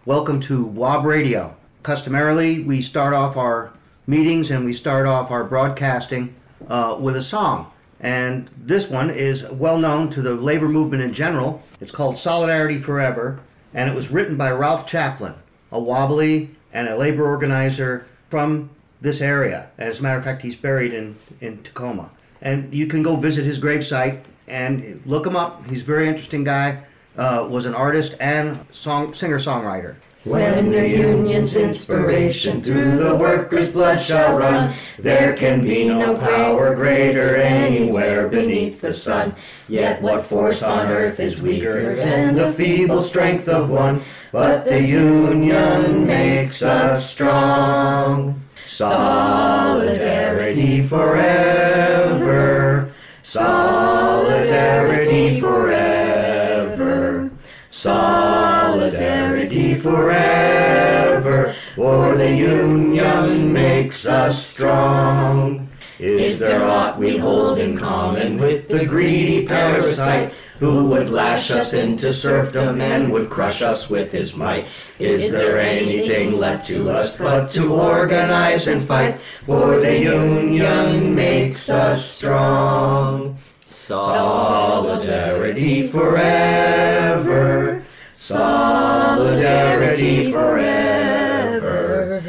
Welcome to WOB Radio. Customarily, we start off our meetings and we start off our broadcasting with a song. And this one is well known to the labor movement in general. It's called Solidarity Forever, and it was written by Ralph Chaplin, a wobbly and a labor organizer from this area. As a matter of fact, he's buried in Tacoma. And you can go visit his gravesite and look him up. He's a very interesting guy. Was an artist and singer-songwriter. When the union's inspiration through the workers' blood shall run, there can be no power greater anywhere beneath the sun. Yet what force on earth is weaker than the feeble strength of one? But the union makes us strong. Solidarity forever. Solidarity forever. Solidarity forever, for the union makes us strong. Is there aught we hold in common with the greedy parasite, who would lash us into serfdom and would crush us with his might? Is there anything left to us but to organize and fight, for the union makes us strong? Solidarity forever. Solidarity forever.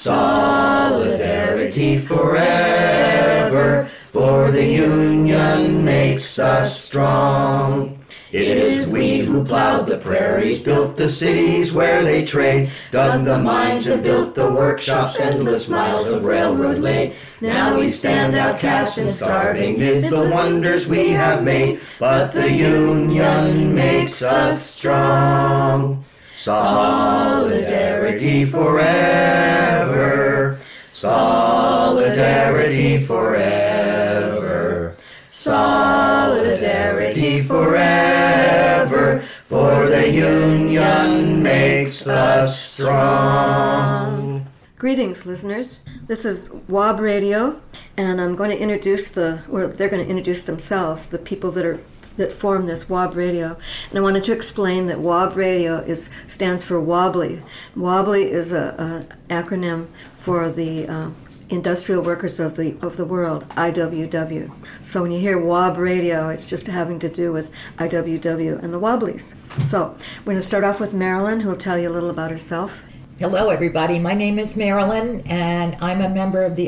Solidarity forever. For the union makes us strong. It is we who plowed the prairies, built the cities where they trade, dug the mines and built the workshops, endless miles of railroad laid. Now we stand outcast and starving midst the wonders we have made, but the union makes us strong. Solidarity forever. Solidarity forever. Solidarity forever, for the union makes us strong. Greetings, listeners. This is WOB Radio, and I'm going to introduce they're going to introduce themselves, the people that form this WOB Radio. And I wanted to explain that WOB Radio stands for Wobbly. Wobbly is an acronym for the Industrial Workers of the World, IWW. So when you hear WOB Radio, it's just having to do with IWW and the Wobblies. So we're going to start off with Marilyn, who will tell you a little about herself. Hello, everybody. My name is Marilyn, and I'm a member of the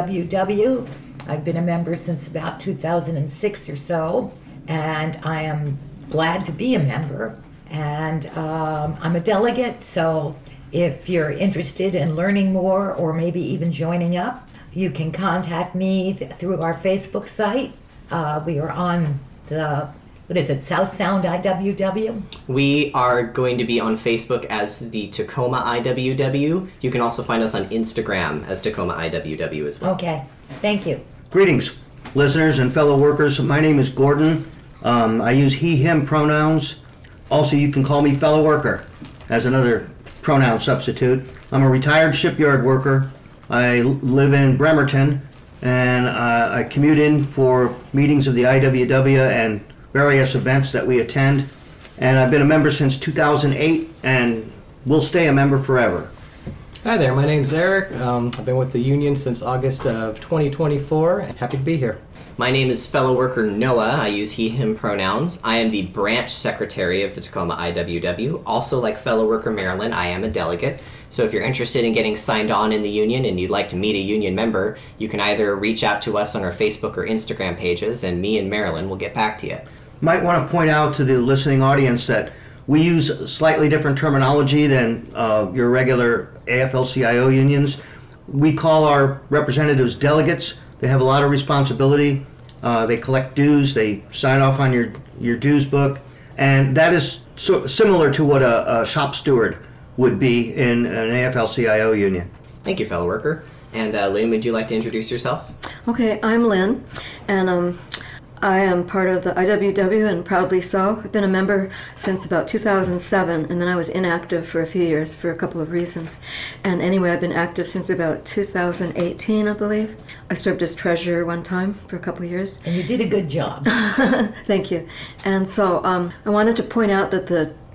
IWW. I've been a member since about 2006 or so, and I am glad to be a member. And I'm a delegate, so if you're interested in learning more or maybe even joining up, you can contact me through our Facebook site. We are on the, South Sound IWW? We are going to be on Facebook as the Tacoma IWW. You can also find us on Instagram as Tacoma IWW as well. Okay, thank you. Greetings, listeners and fellow workers. My name is Gordon. I use he, him pronouns. Also, you can call me fellow worker as another pronoun substitute. I'm a retired shipyard worker. I live in Bremerton, and I commute in for meetings of the IWW and various events that we attend. And I've been a member since 2008 and will stay a member forever. Hi there, my name's Eric. I've been with the union since August of 2024 and happy to be here. My name is fellow worker Noah. I use he, him pronouns. I am the branch secretary of the Tacoma IWW. Also, like fellow worker Marilyn, I am a delegate. So if you're interested in getting signed on in the union and you'd like to meet a union member, you can either reach out to us on our Facebook or Instagram pages, and me and Marilyn will get back to you. Might want to point out to the listening audience that we use slightly different terminology than your regular AFL-CIO unions. We call our representatives delegates. They have a lot of responsibility. They collect dues. They sign off on your dues book. And that is similar to what a shop steward would be in an AFL-CIO union. Thank you, fellow worker. And Lynn, would you like to introduce yourself? Okay, I'm Lynn, and I am part of the IWW, and proudly so. I've been a member since about 2007, and then I was inactive for a few years for a couple of reasons. And anyway, I've been active since about 2018, I believe. I served as treasurer one time for a couple of years. And you did a good job. Thank you. And so I wanted to point out that the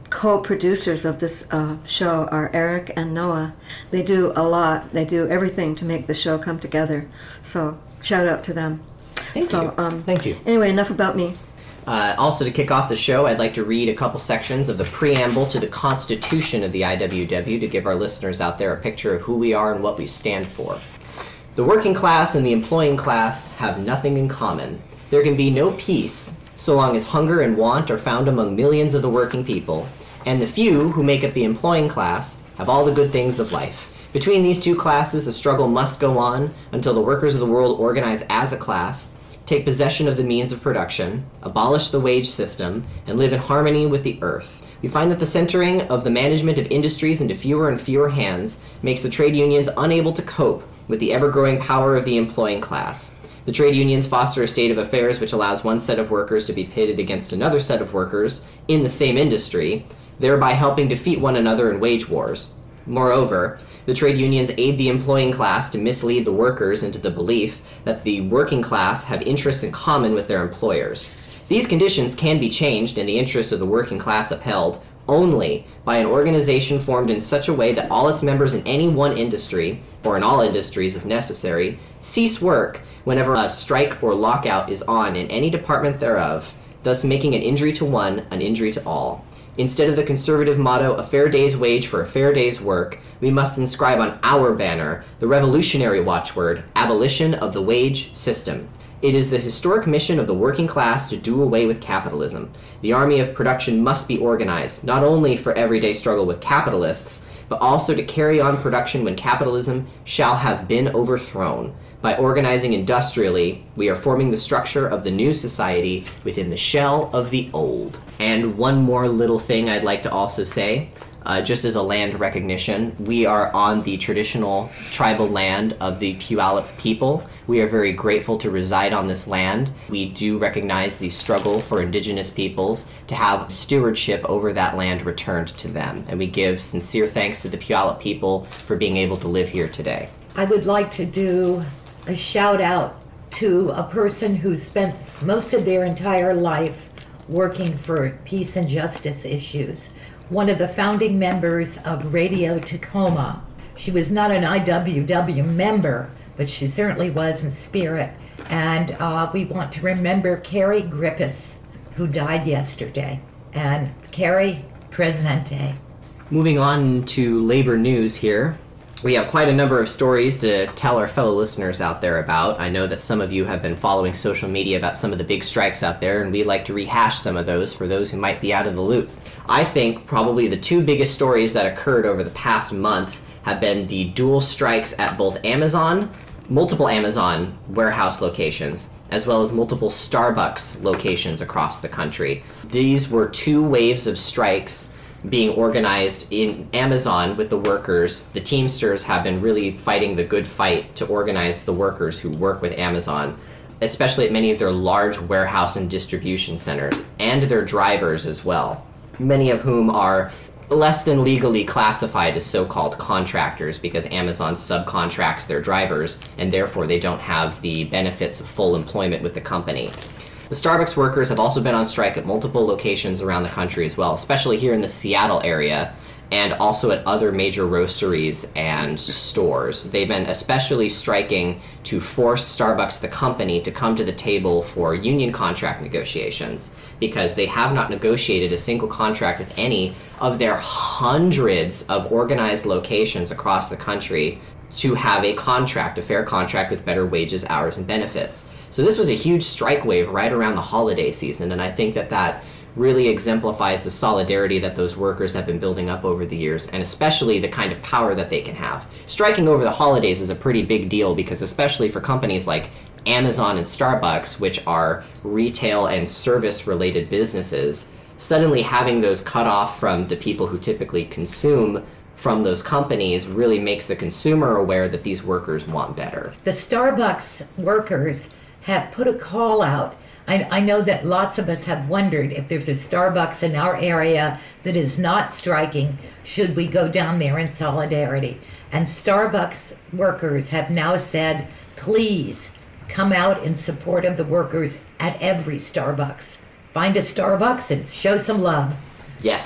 co-producers of this show are Eric and Noah. They do a lot. They do everything to make the show come together. So shout out to them. Thank you. Thank you. Anyway, enough about me. Also, to kick off the show, I'd like to read a couple sections of the preamble to the Constitution of the IWW to give our listeners out there a picture of who we are and what we stand for. The working class and the employing class have nothing in common. There can be no peace so long as hunger and want are found among millions of the working people, and the few who make up the employing class have all the good things of life. Between these two classes, a struggle must go on until the workers of the world organize as a class, take possession of the means of production, abolish the wage system, and live in harmony with the earth. We find that the centering of the management of industries into fewer and fewer hands makes the trade unions unable to cope with the ever-growing power of the employing class. The trade unions foster a state of affairs which allows one set of workers to be pitted against another set of workers in the same industry, thereby helping defeat one another in wage wars. Moreover, the trade unions aid the employing class to mislead the workers into the belief that the working class have interests in common with their employers. These conditions can be changed in the interest of the working class upheld only by an organization formed in such a way that all its members in any one industry, or in all industries if necessary, cease work whenever a strike or lockout is on in any department thereof, thus making an injury to one an injury to all. Instead of the conservative motto, a fair day's wage for a fair day's work, we must inscribe on our banner the revolutionary watchword, abolition of the wage system. It is the historic mission of the working class to do away with capitalism. The army of production must be organized, not only for everyday struggle with capitalists, but also to carry on production when capitalism shall have been overthrown. By organizing industrially, we are forming the structure of the new society within the shell of the old. And one more little thing I'd like to also say, just as a land recognition, we are on the traditional tribal land of the Puyallup people. We are very grateful to reside on this land. We do recognize the struggle for indigenous peoples to have stewardship over that land returned to them. And we give sincere thanks to the Puyallup people for being able to live here today. I would like to do a shout out to a person who spent most of their entire life working for peace and justice issues. One of the founding members of Radio Tacoma. She was not an IWW member, but she certainly was in spirit. And we want to remember Carrie Griffiths, who died yesterday. And Carrie, presente. Moving on to labor news here. We have quite a number of stories to tell our fellow listeners out there about. I know that some of you have been following social media about some of the big strikes out there, and we'd like to rehash some of those for those who might be out of the loop. I think probably the two biggest stories that occurred over the past month have been the dual strikes at both Amazon, multiple Amazon warehouse locations, as well as multiple Starbucks locations across the country. These were two waves of strikes being organized in Amazon with the workers. The Teamsters have been really fighting the good fight to organize the workers who work with Amazon, especially at many of their large warehouse and distribution centers, and their drivers as well, many of whom are less than legally classified as so-called contractors because Amazon subcontracts their drivers, and therefore they don't have the benefits of full employment with the company. The Starbucks workers have also been on strike at multiple locations around the country as well, especially here in the Seattle area, and also at other major roasteries and stores. They've been especially striking to force Starbucks, the company, to come to the table for union contract negotiations, because they have not negotiated a single contract with any of their hundreds of organized locations across the country to have a contract, a fair contract with better wages, hours, and benefits. So this was a huge strike wave right around the holiday season, and I think that that really exemplifies the solidarity that those workers have been building up over the years, and especially the kind of power that they can have. Striking over the holidays is a pretty big deal because especially for companies like Amazon and Starbucks, which are retail and service-related businesses, suddenly having those cut off from the people who typically consume from those companies really makes the consumer aware that these workers want better. The Starbucks workers have put a call out. I know that lots of us have wondered if there's a Starbucks in our area that is not striking, should we go down there in solidarity? And Starbucks workers have now said, please come out in support of the workers at every Starbucks. Find a Starbucks and show some love. Yes.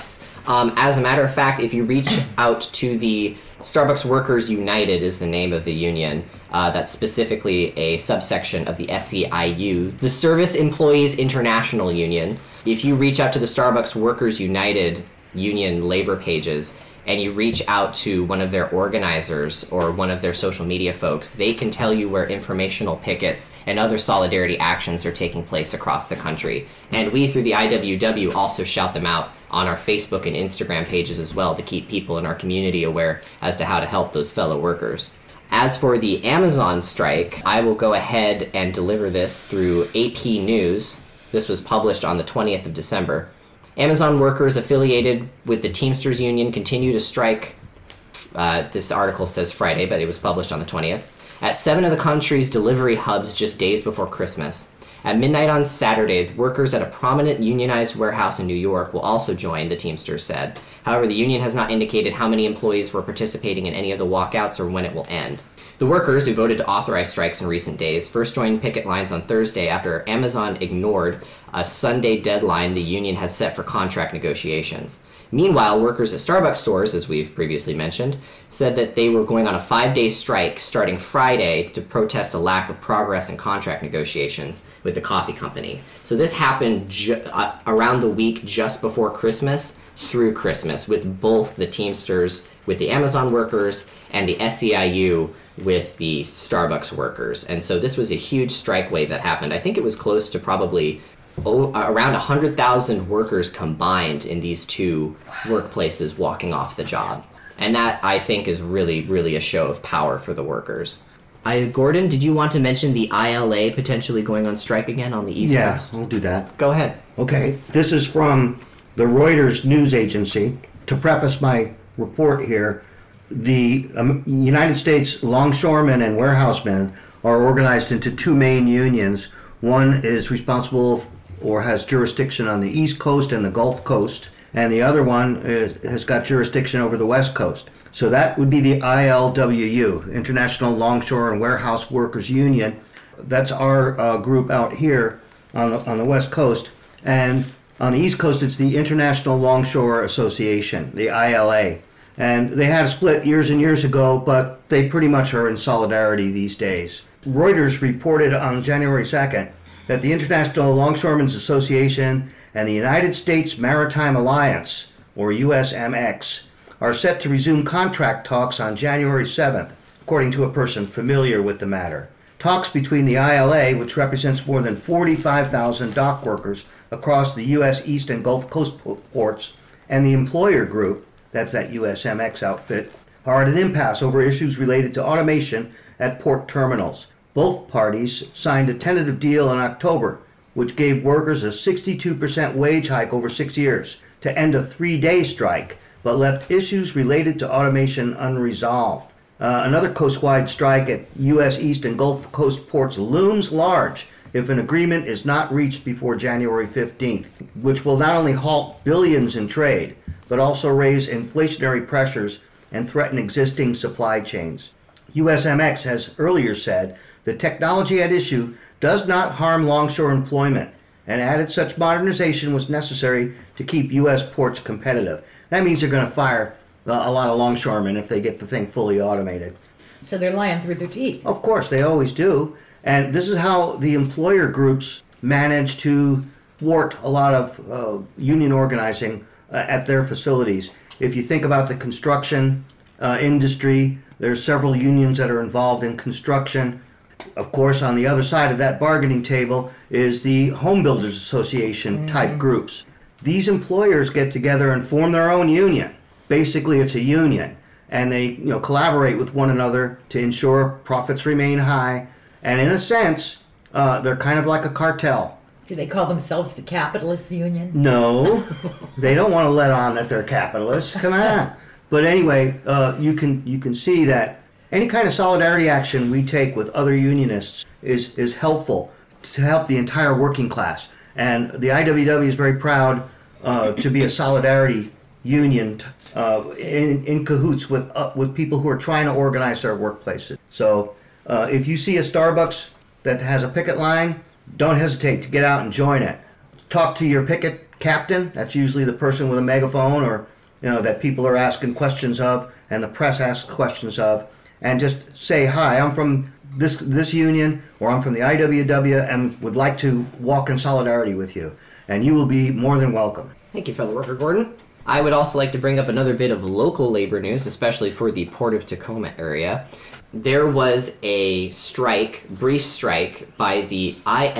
As a matter of fact, if you reach out to the Starbucks Workers United is the name of the union. That's specifically a subsection of the SEIU, the Service Employees International Union. If you reach out to the Starbucks Workers United union labor pages and you reach out to one of their organizers or one of their social media folks, they can tell you where informational pickets and other solidarity actions are taking place across the country. And we, through the IWW, also shout them out on our Facebook and Instagram pages as well to keep people in our community aware as to how to help those fellow workers. As for the Amazon strike, I will go ahead and deliver this through AP News. This was published on the 20th of December. Amazon workers affiliated with the Teamsters Union continue to strike. This article says Friday, but it was published on the 20th. At 7 of the country's delivery hubs just days before Christmas. At midnight on Saturday, workers at a prominent unionized warehouse in New York will also join, the Teamsters said. However, the union has not indicated how many employees were participating in any of the walkouts or when it will end. The workers, who voted to authorize strikes in recent days, first joined picket lines on Thursday after Amazon ignored a Sunday deadline the union has set for contract negotiations. Meanwhile, workers at Starbucks stores, as we've previously mentioned, said that they were going on a 5-day strike starting Friday to protest a lack of progress in contract negotiations with the coffee company. So this happened around the week just before Christmas through Christmas, with both the Teamsters, with the Amazon workers, and the SEIU with the Starbucks workers. And so this was a huge strike wave that happened. I think it was close to probably around 100,000 workers combined in these two workplaces walking off the job. And that, I think, is really, really a show of power for the workers. Gordon, did you want to mention the ILA potentially going on strike again on the East Coast? Yeah, I'll do that. Go ahead. Okay, this is from the Reuters news agency. To preface my report here, the United States longshoremen and warehousemen are organized into two main unions. One is responsible or has jurisdiction on the East Coast and the Gulf Coast, and the other one has got jurisdiction over the West Coast. So that would be the ILWU, International Longshore and Warehouse Workers Union. That's our group out here on the West Coast. And on the East Coast, it's the International Longshore Association, the ILA. And they had a split years and years ago, but they pretty much are in solidarity these days. Reuters reported on January 2nd that the International Longshoremen's Association and the United States Maritime Alliance, or USMX, are set to resume contract talks on January 7th, according to a person familiar with the matter. Talks between the ILA, which represents more than 45,000 dock workers across the U.S. East and Gulf Coast ports, and the employer group, that's that USMX outfit, are at an impasse over issues related to automation at port terminals. Both parties signed a tentative deal in October, which gave workers a 62% wage hike over 6 years to end a 3-day strike, but left issues related to automation unresolved. Another coast-wide strike at U.S. East and Gulf Coast ports looms large if an agreement is not reached before January 15th, which will not only halt billions in trade, but also raise inflationary pressures and threaten existing supply chains. USMX has earlier said the technology at issue does not harm longshore employment, and added such modernization was necessary to keep U.S. ports competitive. That means they're going to fire a lot of longshoremen if they get the thing fully automated. So they're lying through their teeth. Of course, they always do. And this is how the employer groups manage to thwart a lot of union organizing at their facilities. If you think about the construction industry, there's several unions that are involved in construction. Of course, on the other side of that bargaining table is the Home Builders Association type groups. These employers get together and form their own union. Basically, it's a union, and they collaborate with one another to ensure profits remain high. And in a sense, they're kind of like a cartel. Do they call themselves the Capitalists Union? No, they don't want to let on that they're capitalists. Come on. But anyway, you can see that any kind of solidarity action we take with other unionists is helpful to help the entire working class. And the IWW is very proud to be a solidarity union in cahoots with people who are trying to organize their workplaces. So if you see a Starbucks that has a picket line, don't hesitate to get out and join it. Talk to your picket captain. That's usually the person with a megaphone or that people are asking questions of and the press asks questions of, and just say, hi, I'm from this union, or I'm from the IWW and would like to walk in solidarity with you. And you will be more than welcome. Thank you, fellow worker Gordon. I would also like to bring up another bit of local labor news, especially for the Port of Tacoma area. There was a brief strike, by the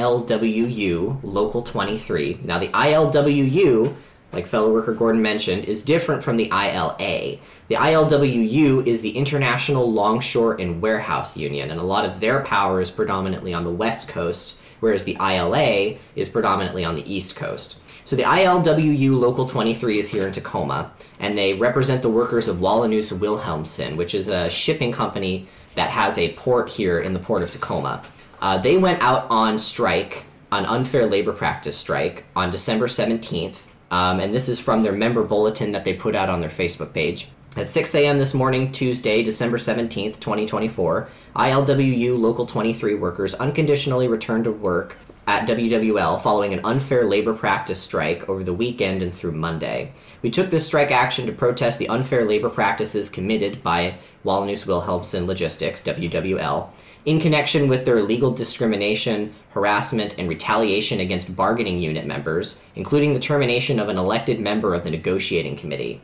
ILWU Local 23. Now, the ILWU, like fellow worker Gordon mentioned, is different from the ILA. The ILWU is the International Longshore and Warehouse Union, and a lot of their power is predominantly on the West Coast, whereas the ILA is predominantly on the East Coast. So the ILWU Local 23 is here in Tacoma, and they represent the workers of Wallenoos Wilhelmsen, which is a shipping company that has a port here in the Port of Tacoma. They went out on strike, on unfair labor practice strike, on December 17th, and this is from their member bulletin that they put out on their Facebook page. At 6 a.m. this morning, Tuesday, December 17th, 2024, ILWU Local 23 workers unconditionally returned to work at WWL following an unfair labor practice strike over the weekend and through Monday. We took this strike action to protest the unfair labor practices committed by Wallenoos Wilhelmsen Logistics, WWL, in connection with their illegal discrimination, harassment, and retaliation against bargaining unit members, including the termination of an elected member of the negotiating committee.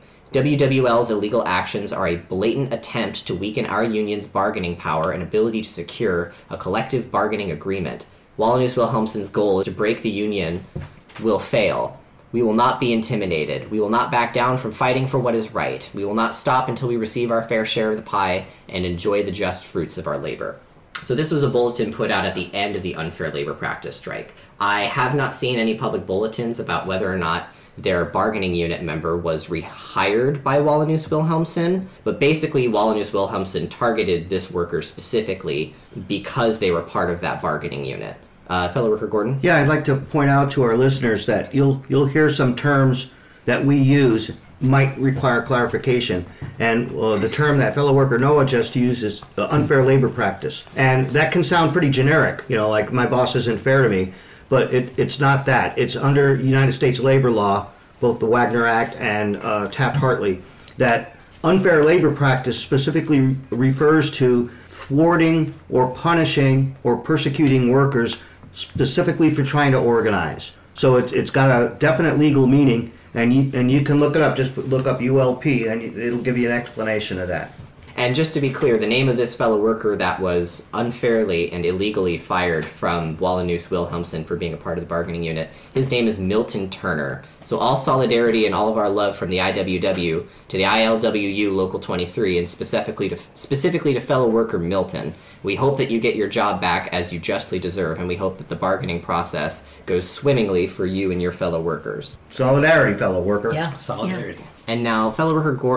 WWL's illegal actions are a blatant attempt to weaken our union's bargaining power and ability to secure a collective bargaining agreement. Wallenoos Wilhelmsen's goal is to break the union will fail. We will not be intimidated. We will not back down from fighting for what is right. We will not stop until we receive our fair share of the pie and enjoy the just fruits of our labor. So this was a bulletin put out at the end of the unfair labor practice strike. I have not seen any public bulletins about whether or not their bargaining unit member was rehired by Wallenoos Wilhelmsen, but basically Wallenoos Wilhelmsen targeted this worker specifically because they were part of that bargaining unit. Fellow worker Gordon? Yeah, I'd like to point out to our listeners that you'll hear some terms that we use might require clarification. And the term that fellow worker Noah just used is unfair labor practice. And that can sound pretty generic, like my boss isn't fair to me. But it's not that. It's under United States labor law, both the Wagner Act and Taft-Hartley, that unfair labor practice specifically refers to thwarting or punishing or persecuting workers specifically for trying to organize. So it's got a definite legal meaning, and you can look it up. Just look up ULP, and it'll give you an explanation of that. And just to be clear, the name of this fellow worker that was unfairly and illegally fired from Wallenoos Wilhelmsen for being a part of the bargaining unit, his name is Milton Turner. So all solidarity and all of our love from the IWW to the ILWU Local 23, and specifically to fellow worker Milton. We hope that you get your job back as you justly deserve, and we hope that the bargaining process goes swimmingly for you and your fellow workers. Solidarity, fellow worker. Yeah. Solidarity. Yeah. And now, fellow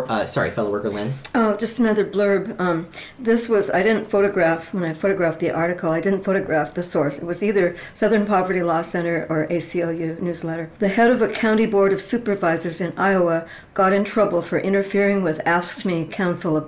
worker Lynn. Oh, just another blurb. This was, I didn't photograph, when I photographed the article, I didn't photograph the source. It was either Southern Poverty Law Center or ACLU newsletter. The head of a county board of supervisors in Iowa got in trouble for interfering with AFSCME Council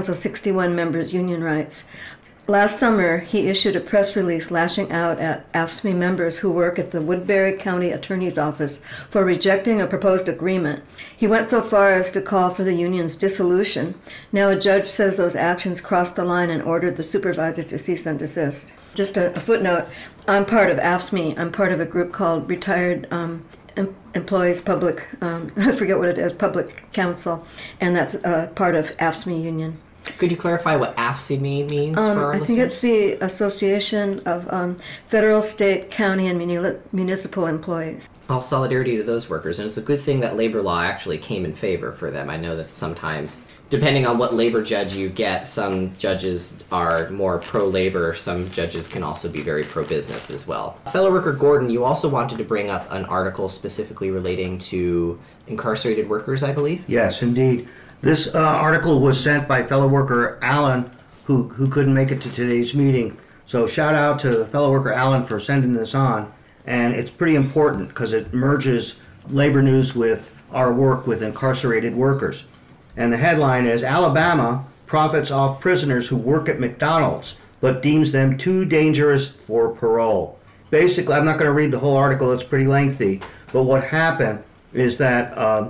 61 members' union rights. Last summer, he issued a press release lashing out at AFSCME members who work at the Woodbury County Attorney's Office for rejecting a proposed agreement. He went so far as to call for the union's dissolution. Now a judge says those actions crossed the line and ordered the supervisor to cease and desist. Just a footnote, I'm part of AFSCME. I'm part of a group called Retired Employees Public, I forget what it is, Public Council, and that's part of AFSCME union. Could you clarify what AFSCME means for our listeners? I think it's the Association of Federal, State, County, and Municipal Employees. All solidarity to those workers, and it's a good thing that labor law actually came in favor for them. I know that sometimes, depending on what labor judge you get, some judges are more pro-labor, some judges can also be very pro-business as well. Fellow worker Gordon, you also wanted to bring up an article specifically relating to incarcerated workers, I believe? Yes, indeed. This article was sent by fellow worker Alan, who couldn't make it to today's meeting. So shout out to fellow worker Alan for sending this on. And it's pretty important because it merges labor news with our work with incarcerated workers. And the headline is, Alabama profits off prisoners who work at McDonald's, but deems them too dangerous for parole. Basically, I'm not going to read the whole article, it's pretty lengthy. But what happened is that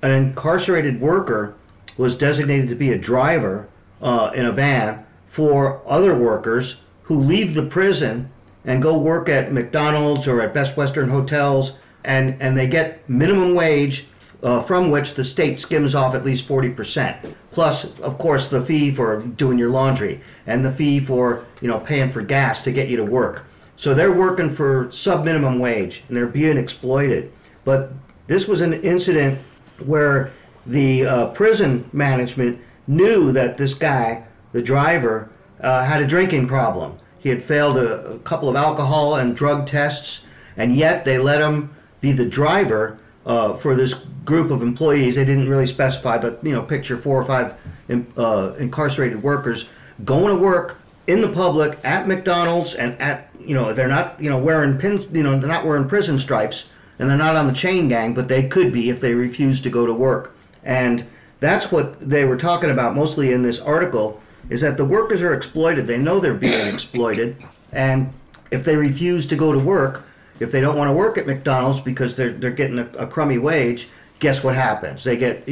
an incarcerated worker was designated to be a driver in a van for other workers who leave the prison and go work at McDonald's or at Best Western hotels, and they get minimum wage from which the state skims off at least 40%. Plus, of course, the fee for doing your laundry and the fee for paying for gas to get you to work. So they're working for sub-minimum wage and they're being exploited. But this was an incident where the prison management knew that this guy, the driver, had a drinking problem. He had failed a couple of alcohol and drug tests, and yet they let him be the driver for this group of employees. They didn't really specify, but picture 4 or 5 incarcerated workers going to work in the public at McDonald's, and at they're not wearing pins, they're not wearing prison stripes, and they're not on the chain gang, but they could be if they refuse to go to work. And that's what they were talking about mostly in this article, is that the workers are exploited. They know they're being exploited, and if they refuse to go to work, if they don't want to work at McDonald's because they're getting a crummy wage, guess what happens? They get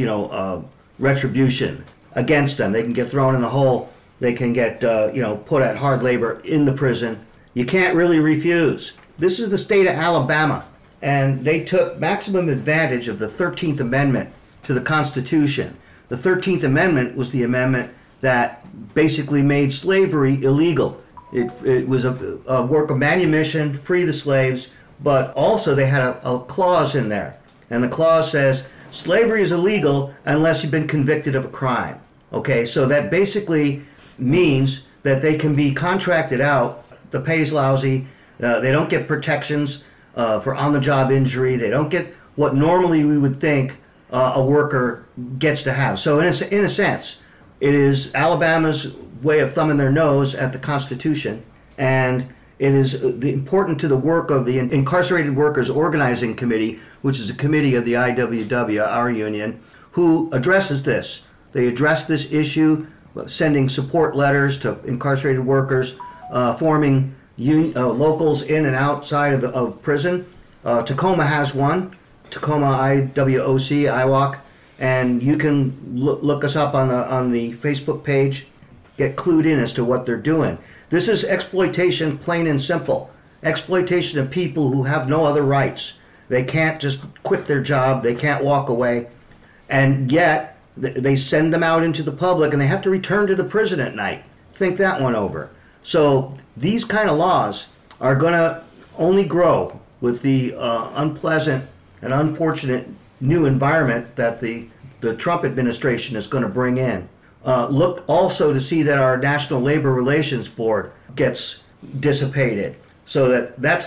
retribution against them. They can get thrown in the hole. They can get put at hard labor in the prison. You can't really refuse. This is the state of Alabama, and they took maximum advantage of the 13th Amendment to the Constitution. The 13th Amendment was the amendment that basically made slavery illegal. It was a work of manumission, free the slaves, but also they had a clause in there. And the clause says, slavery is illegal unless you've been convicted of a crime. Okay, so that basically means that they can be contracted out. The pay's lousy. They don't get protections for on-the-job injury. They don't get what normally we would think a worker gets to have. So in a sense, it is Alabama's way of thumbing their nose at the Constitution, and it is important to the work of the Incarcerated Workers Organizing Committee, which is a committee of the IWW, our union, who addresses this. They address this issue, sending support letters to incarcerated workers, forming locals in and outside of prison. Tacoma has one, Tacoma IWOC, IWOC, and you can look us up on the Facebook page, get clued in as to what they're doing. This is exploitation, plain and simple. Exploitation of people who have no other rights. They can't just quit their job, they can't walk away, and yet they send them out into the public and they have to return to the prison at night. Think that one over. So these kind of laws are going to only grow with the unpleasant and unfortunate new environment that the Trump administration is going to bring in. Look also to see that our National Labor Relations Board gets dissipated, so that's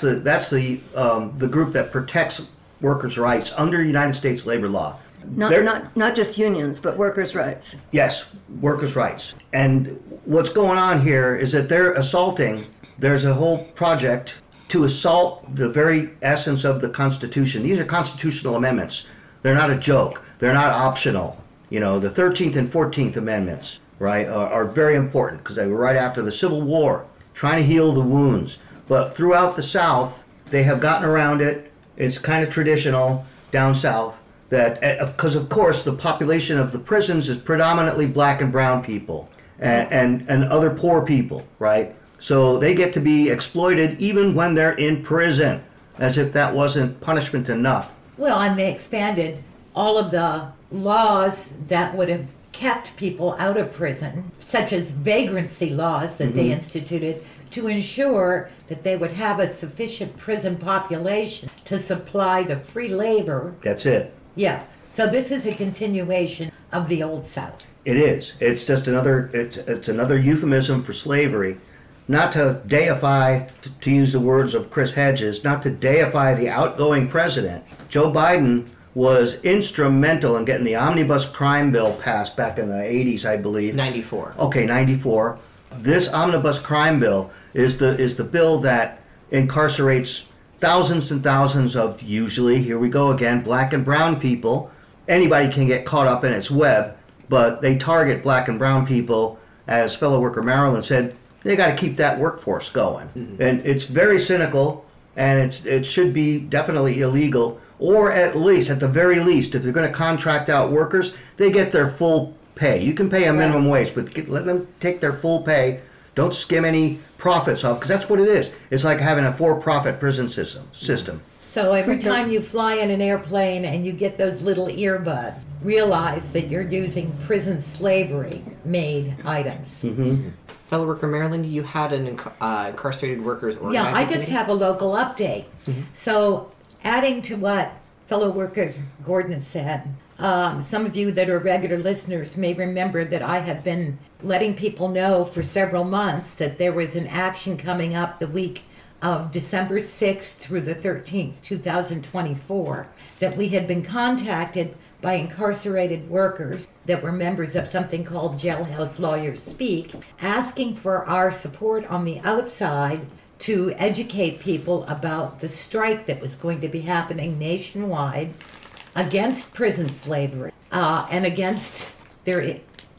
the group that protects workers' rights under United States labor law. Not just unions, but workers' rights. Yes, workers' rights. And what's going on here is that they're assaulting. There's a whole project to assault the very essence of the Constitution. These are constitutional amendments. They're not a joke. They're not optional. The 13th and 14th Amendments, right, are very important because they were right after the Civil War, trying to heal the wounds. But throughout the South, they have gotten around it. It's kind of traditional down south that, because of course the population of the prisons is predominantly black and brown people and other poor people, right? So they get to be exploited even when they're in prison, as if that wasn't punishment enough. Well, and they expanded all of the laws that would have kept people out of prison, such as vagrancy laws that they instituted, to ensure that they would have a sufficient prison population to supply the free labor. That's it. Yeah. So this is a continuation of the Old South. It is. It's just another. It's another euphemism for slavery. Not to deify, to use the words of Chris Hedges, not to deify the outgoing president. Joe Biden was instrumental in getting the omnibus crime bill passed back in the 80s, I believe. 94. Okay, 94. This omnibus crime bill is the bill that incarcerates thousands and thousands of, usually, here we go again, black and brown people. Anybody can get caught up in its web, but they target black and brown people. As fellow worker Marilyn said, they got to keep that workforce going. And it's very cynical, and it should be definitely illegal or at least, at the very least, if they're going to contract out workers, they get their full pay. You can pay a minimum wage, but let them take their full pay. Don't skim any profits off, because that's what it is. It's like having a for-profit prison system. So every time you fly in an airplane and you get those little earbuds, realize that you're using prison slavery-made items. Mm-hmm. Fellow worker Marilyn, you had an incarcerated workers organizing Yeah, I just committee? have a local update. So adding to what fellow worker Gordon said, some of you that are regular listeners may remember that I have been letting people know for several months that there was an action coming up the week of December 6th through the 13th, 2024, that we had been contacted by incarcerated workers that were members of something called Jailhouse Lawyers Speak, asking for our support on the outside to educate people about the strike that was going to be happening nationwide against prison slavery and against their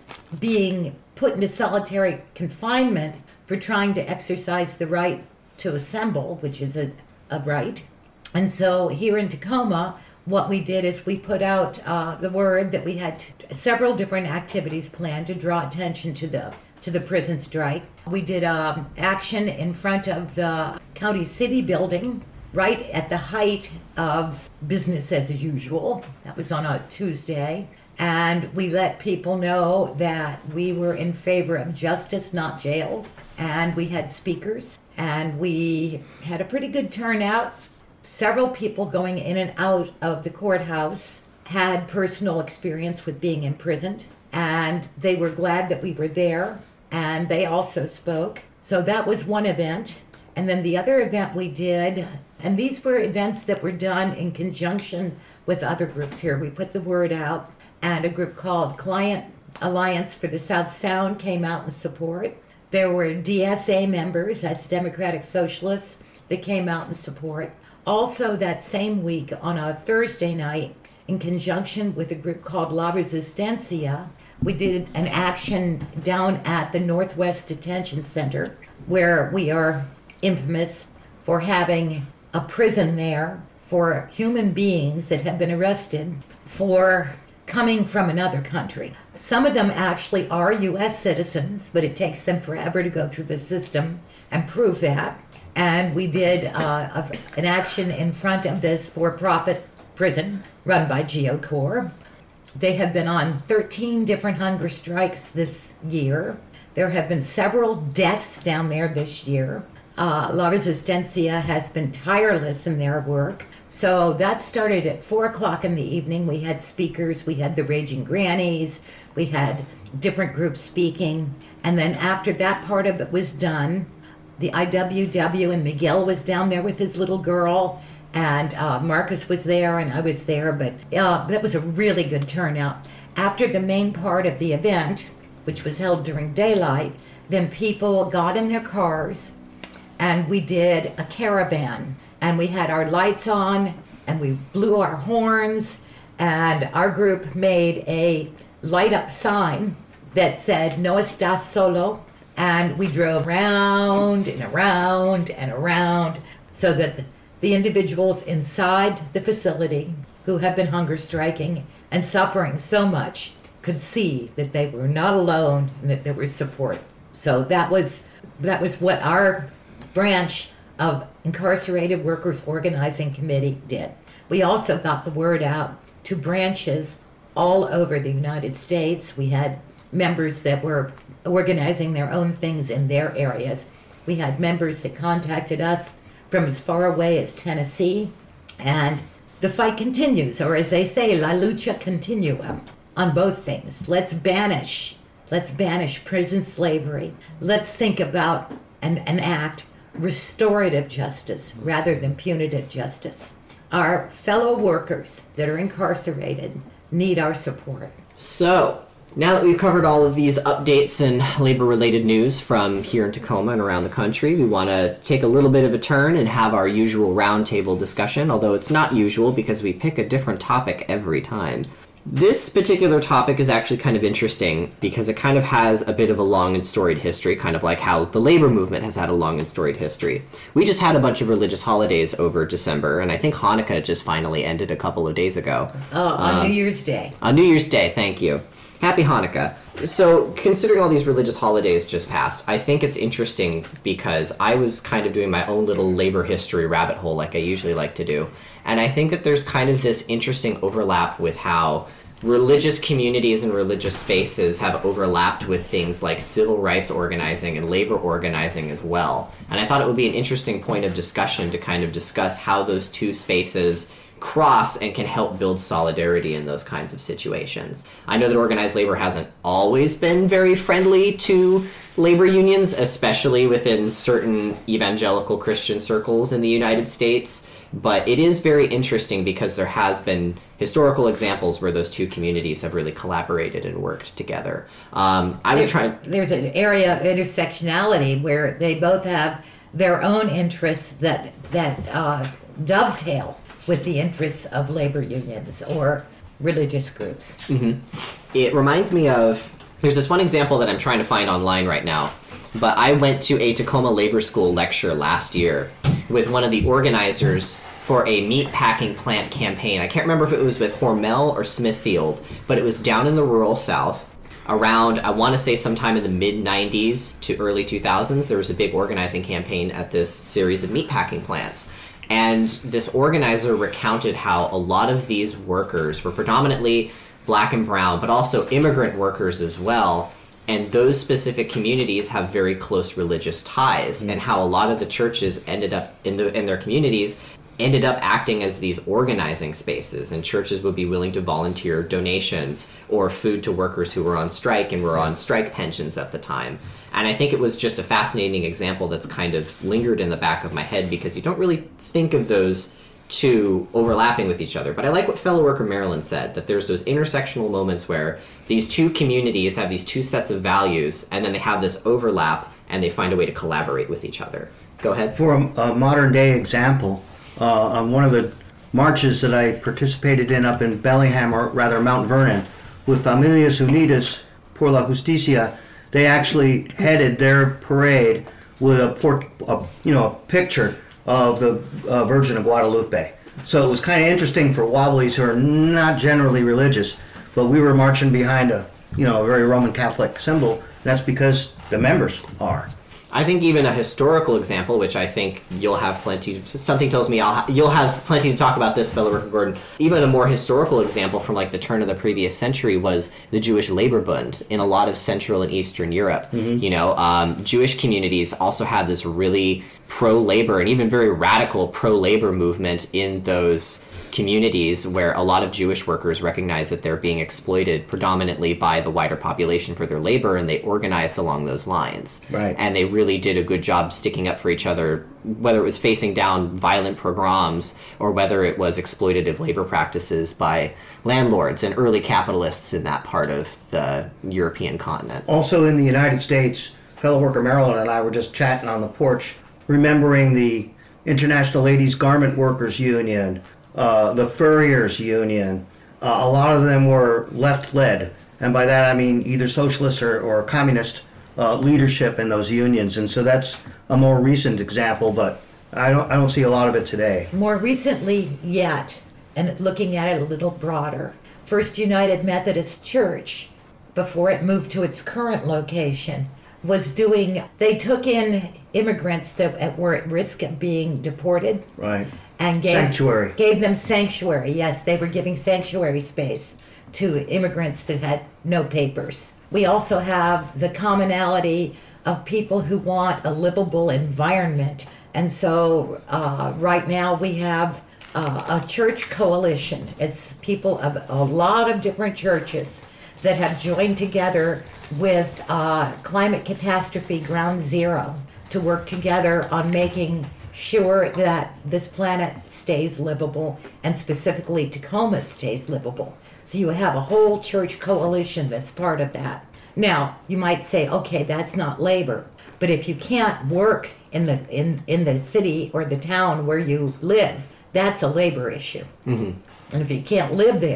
being put into solitary confinement for trying to exercise the right to assemble, which is a right. And so here in Tacoma, what we did is we put out the word that we had several different activities planned to draw attention to the prison strike. We did action in front of the county city building right at the height of business as usual. That was on a Tuesday. And we let people know that we were in favor of justice, not jails. And we had speakers, and we had a pretty good turnout. Several people going in and out of the courthouse had personal experience with being imprisoned, and they were glad that we were there, and they also spoke. So that was one event. And then the other event we did, and these were events that were done in conjunction with other groups here. We put the word out, and a group called Client Alliance for the South Sound came out in support. There were DSA members, that's Democratic Socialists, that came out in support. Also that same week on a Thursday night, in conjunction with a group called La Resistencia, we did an action down at the Northwest Detention Center, where we are infamous for having a prison there for human beings that have been arrested for coming from another country. Some of them actually are U.S. citizens, but it takes them forever to go through the system and prove that. And we did an action in front of this for-profit prison run by GeoCorps. They have been on 13 different hunger strikes this year. There have been several deaths down there this year. La Resistencia has been tireless in their work. So that started at 4 o'clock in the evening. We had speakers, we had the Raging Grannies, we had different groups speaking. And then after that part of it was done, the IWW and Miguel was down there with his little girl, and Marcus was there and I was there, but that was a really good turnout. After the main part of the event, which was held during daylight, then people got in their cars and we did a caravan, and we had our lights on and we blew our horns, and our group made a light up sign that said "No estás solo," and we drove round and around and around so that the individuals inside the facility who have been hunger striking and suffering so much could see that they were not alone and that there was support. So that was what our branch of Incarcerated Workers Organizing Committee did. We also got the word out to branches all over the United States. We had members that were organizing their own things in their areas. We had members that contacted us from as far away as Tennessee, and the fight continues, or as they say, la lucha continua, on both things. Let's banish prison slavery. Let's think about and enact restorative justice rather than punitive justice. Our fellow workers that are incarcerated need our support. So, now that we've covered all of these updates and labor-related news from here in Tacoma and around the country, we want to take a little bit of a turn and have our usual roundtable discussion, although it's not usual because we pick a different topic every time. This particular topic is actually kind of interesting because it kind of has a bit of a long and storied history, kind of like how the labor movement has had a long and storied history. We just had a bunch of religious holidays over December, and I think Hanukkah just finally ended a couple of days ago. Oh, on New Year's Day. On New Year's Day, thank you. Happy Hanukkah. So, considering all these religious holidays just passed, I think it's interesting because I was kind of doing my own little labor history rabbit hole like I usually like to do. And I think that there's kind of this interesting overlap with how religious communities and religious spaces have overlapped with things like civil rights organizing and labor organizing as well. And I thought it would be an interesting point of discussion to kind of discuss how those two spaces cross and can help build solidarity in those kinds of situations. I know that organized labor hasn't always been very friendly to labor unions, especially within certain evangelical Christian circles in the United States, but it is very interesting because there has been historical examples where those two communities have really collaborated and worked together. There's an area of intersectionality where they both have their own interests that dovetail with the interests of labor unions or religious groups. Mm-hmm. It reminds me of, there's this one example that I'm trying to find online right now, but I went to a Tacoma Labor School lecture last year with one of the organizers for a meat packing plant campaign. I can't remember if it was with Hormel or Smithfield, but it was down in the rural South. Around, I want to say sometime in the mid-90s to early 2000s, there was a big organizing campaign at this series of meat packing plants. And this organizer recounted how a lot of these workers were predominantly black and brown, but also immigrant workers as well. And those specific communities have very close religious ties, and how a lot of the churches ended up in their communities ended up acting as these organizing spaces, and churches would be willing to volunteer donations or food to workers who were on strike and were on strike pensions at the time. And I think it was just a fascinating example that's kind of lingered in the back of my head because you don't really think of those two overlapping with each other. But I like what fellow worker Marilyn said, that there's those intersectional moments where these two communities have these two sets of values, and then they have this overlap, and they find a way to collaborate with each other. Go ahead. For a modern day example, on one of the marches that I participated in up in Bellingham, or rather Mount Vernon, with Familias Unidas por la Justicia, they actually headed their parade with a picture of the Virgin of Guadalupe. So it was kind of interesting for Wobblies who are not generally religious, but we were marching behind a very Roman Catholic symbol. And that's because the members are. I think even a historical example, which I think you'll have plenty, something tells me you'll have plenty to talk about this, fellow worker Gordon. Even a more historical example from like the turn of the previous century was the Jewish Labor Bund in a lot of Central and Eastern Europe. Mm-hmm. Jewish communities also had this really pro-labor and even very radical pro-labor movement in those communities where a lot of Jewish workers recognize that they're being exploited predominantly by the wider population for their labor, and they organized along those lines. Right. And they really did a good job sticking up for each other, whether it was facing down violent pogroms or whether it was exploitative labor practices by landlords and early capitalists in that part of the European continent. Also in the United States, fellow worker Marilyn and I were just chatting on the porch, remembering the International Ladies Garment Workers Union, the Furriers Union. A lot of them were left-led, and by that I mean either socialist or communist leadership in those unions. And so that's a more recent example, but I don't see a lot of it today. More recently yet, and looking at it a little broader, First United Methodist Church, before it moved to its current location, they took in immigrants that were at risk of being deported. Right. And gave them sanctuary. Yes, they were giving sanctuary space to immigrants that had no papers. We also have the commonality of people who want a livable environment. And so right now we have a church coalition. It's people of a lot of different churches that have joined together with Climate Catastrophe Ground Zero to work together on making sure that this planet stays livable, and specifically Tacoma stays livable. So you have a whole church coalition that's part of that. Now, you might say, okay, that's not labor, but if you can't work in the city or the town where you live, that's a labor issue. Mm-hmm. And if you can't live there,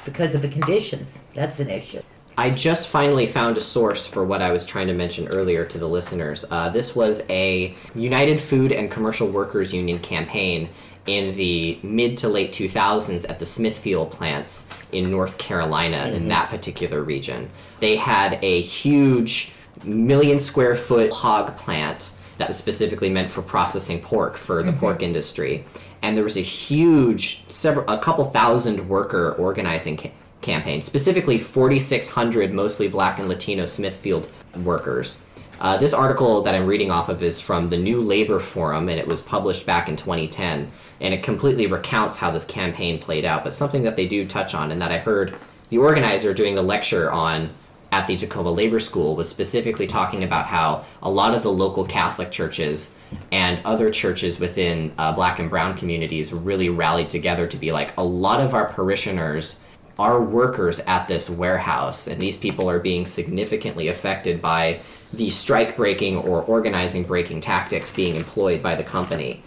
because of the conditions. That's an issue. I just finally found a source for what I was trying to mention earlier to the listeners. This was a United Food and Commercial Workers Union campaign in the mid to late 2000s at the Smithfield plants in North Carolina, in that particular region. They had a huge 1 million square foot hog plant that was specifically meant for processing pork for the pork industry. And there was a huge, a couple thousand worker organizing campaign, specifically 4,600 mostly Black and Latino Smithfield workers. This article that I'm reading off of is from the New Labor Forum, and it was published back in 2010, and it completely recounts how this campaign played out, but something that they do touch on, and that I heard the organizer doing the lecture on at the Tacoma Labor School was specifically talking about how a lot of the local Catholic churches and other churches within Black and brown communities really rallied together to be like, a lot of our parishioners are workers at this warehouse, and these people are being significantly affected by the strike-breaking or organizing-breaking tactics being employed by the company.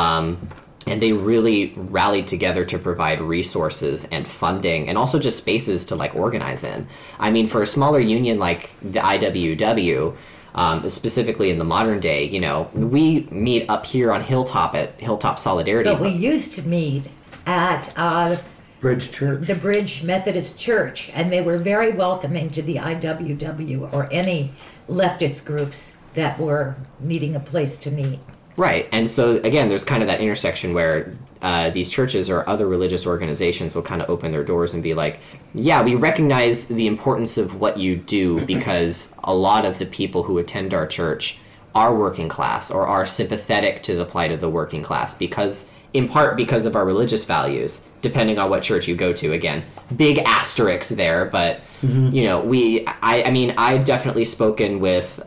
And they really rallied together to provide resources and funding and also just spaces to like organize in. I mean, for a smaller union like the IWW, specifically in the modern day, you know, we meet up here on Hilltop at Hilltop Solidarity. But we used to meet at Bridge Church. the Bridge Methodist Church, and they were very welcoming to the IWW or any leftist groups that were needing a place to meet. Right, and so again, there's kind of that intersection where these churches or other religious organizations will kind of open their doors and be like, yeah, we recognize the importance of what you do because a lot of the people who attend our church are working class or are sympathetic to the plight of the working class because, in part because of our religious values, depending on what church you go to. Again, big asterisks there, but, you know, I mean, I've definitely spoken with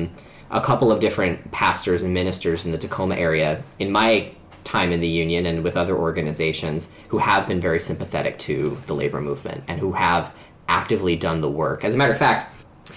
a couple of different pastors and ministers in the Tacoma area in my time in the union and with other organizations who have been very sympathetic to the labor movement and who have actively done the work. As a matter of fact,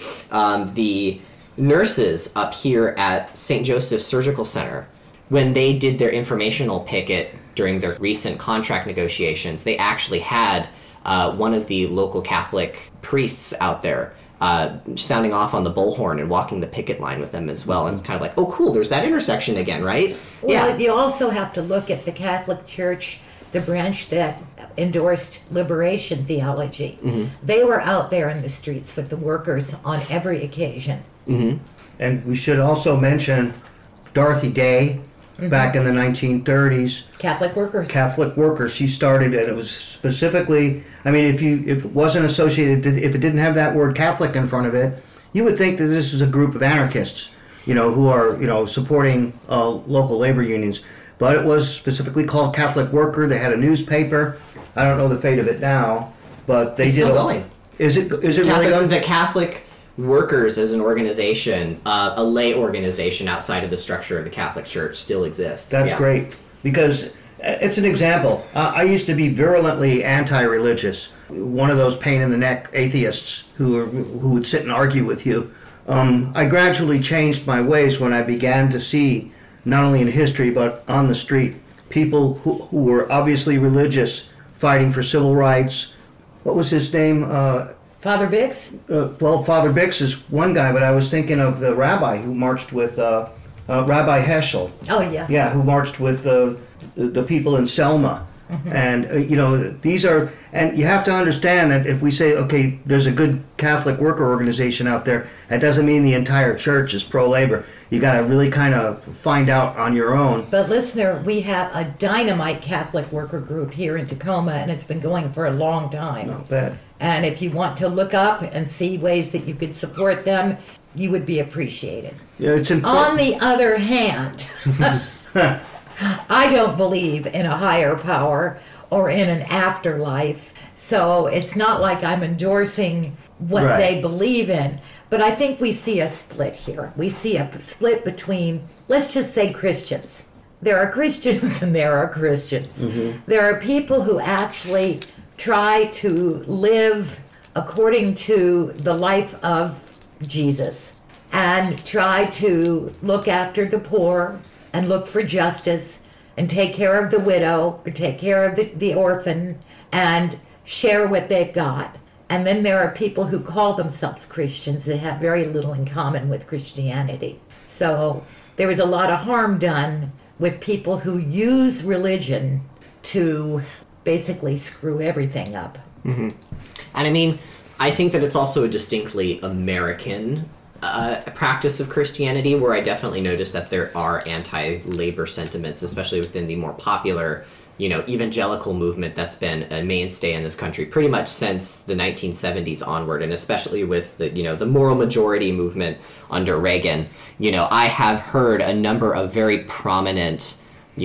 the nurses up here at St. Joseph's Surgical Center, when they did their informational picket during their recent contract negotiations, they actually had one of the local Catholic priests out there sounding off on the bullhorn and walking the picket line with them as well. And it's kind of like, oh, cool, there's that intersection again, right? Well, you also have to look at the Catholic Church, the branch that endorsed liberation theology. They were out there in the streets with the workers on every occasion. And we should also mention Dorothy Day, back in the 1930s. Catholic workers. She started, and it was specifically, I mean, if it wasn't associated, if it didn't have that word Catholic in front of it, you would think that this is a group of anarchists, you know, who are, you know, supporting local labor unions. But it was specifically called Catholic Worker. They had a newspaper. I don't know the fate of it now, but they It's did. still going. Is it really going? The Catholic Workers as an organization, a lay organization outside of the structure of the Catholic Church, still exists. That's great, because it's an example. I used to be virulently anti-religious, one of those pain-in-the-neck atheists who would sit and argue with you. I gradually changed my ways when I began to see, not only in history but on the street, people who were obviously religious fighting for civil rights. What was his name? Father Bix? Well, Father Bix is one guy, but I was thinking of the rabbi who marched with Rabbi Heschel. Oh, yeah. Yeah, who marched with the people in Selma. And, you know, these are, and you have to understand that if we say, okay, there's a good Catholic worker organization out there, that doesn't mean the entire church is pro-labor. You got to really kind of find out on your own. But listener, we have a dynamite Catholic worker group here in Tacoma, and it's been going for a long time. Not bad. And if you want to look up and see ways that you could support them, you would be appreciated. Yeah, it's important. On the other hand, I don't believe in a higher power or in an afterlife, so it's not like I'm endorsing what Right. they believe in. But I think we see a split here. We see a split between, let's just say, Christians. There are Christians and there are Christians. There are people who actually try to live according to the life of Jesus and try to look after the poor and look for justice and take care of the widow or take care of the orphan and share what they've got. And then there are people who call themselves Christians that have very little in common with Christianity. So there is a lot of harm done with people who use religion to basically screw everything up. Mm-hmm. And I mean, I think that it's also a distinctly American practice of Christianity, where I definitely notice that there are anti-labor sentiments, especially within the more popular, evangelical movement that's been a mainstay in this country pretty much since the 1970s onward, and especially with the moral majority movement under Reagan. I have heard a number of very prominent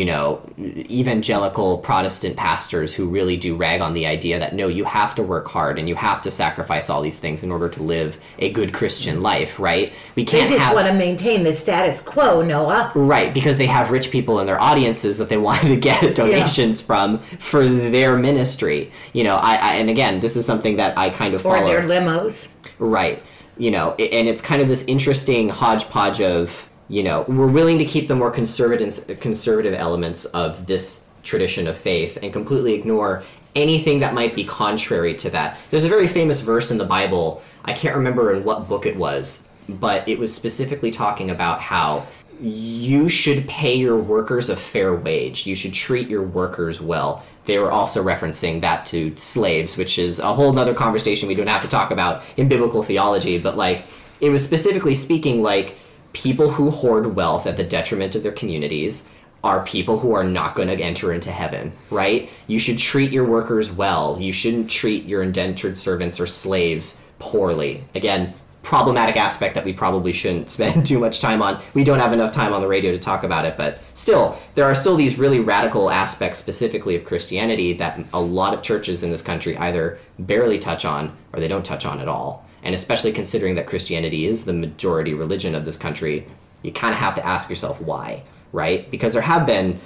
evangelical Protestant pastors who really do rag on the idea that, no, you have to work hard and you have to sacrifice all these things in order to live a good Christian life, right? We can't They just want to maintain the status quo, Noah. Right, because they have rich people in their audiences that they want to get donations from for their ministry. And again, this is something that I kind of follow. Or their limos. Right. And it's kind of this interesting hodgepodge of, we're willing to keep the more conservative elements of this tradition of faith and completely ignore anything that might be contrary to that. There's a very famous verse in the Bible, I can't remember in what book it was, but it was specifically talking about how you should pay your workers a fair wage. You should treat your workers well. They were also referencing that to slaves, which is a whole nother conversation we don't have to talk about in biblical theology, but it was specifically speaking people who hoard wealth at the detriment of their communities are people who are not going to enter into heaven, right? You should treat your workers well. You shouldn't treat your indentured servants or slaves poorly. Again, problematic aspect that we probably shouldn't spend too much time on. We don't have enough time on the radio to talk about it, but still, there are still these really radical aspects specifically of Christianity that a lot of churches in this country either barely touch on or they don't touch on at all. And especially considering that Christianity is the majority religion of this country, you kind of have to ask yourself why, right? Because there have been,